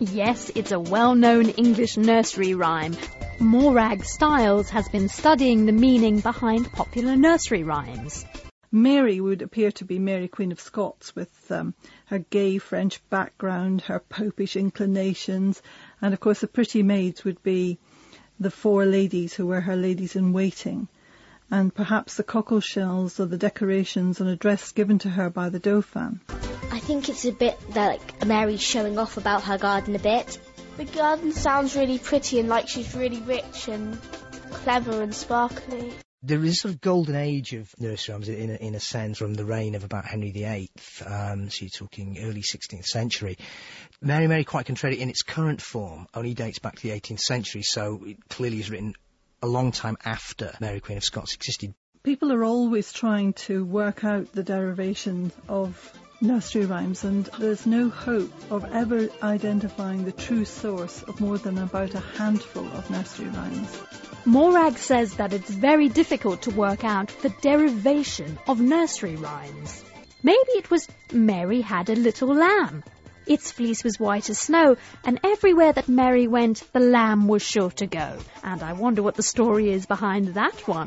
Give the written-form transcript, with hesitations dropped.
Yes, it's a well-known English nursery rhyme. Morag Styles has been studying the meaning behind popular nursery rhymes. Mary would appear to be Mary Queen of Scots, with her gay French background, her popish inclinations, and of course the pretty maids would be the four ladies who were her ladies in waiting, and perhaps the cockle shells or the decorations on a dress given to her by the Dauphin. I think it's a bit like Mary's showing off about her garden a bit. The garden sounds really pretty and like she's really rich and clever and sparkly. There is a sort of golden age of nursery rhymes in a sense from the reign of about Henry VIII, so you're talking early 16th century. Mary Mary Quite Contrary in its current form only dates back to the 18th century, so it clearly is written a long time after Mary Queen of Scots existed. People are always trying to work out the derivation of nursery rhymes, and there's no hope of ever identifying the true source of more than about a handful of nursery rhymes. Morag says that it's very difficult to work out the derivation of nursery rhymes. Maybe it was Mary had a little lamb. Its fleece was white as snow, and everywhere that Mary went, the lamb was sure to go. And I wonder what the story is behind that one.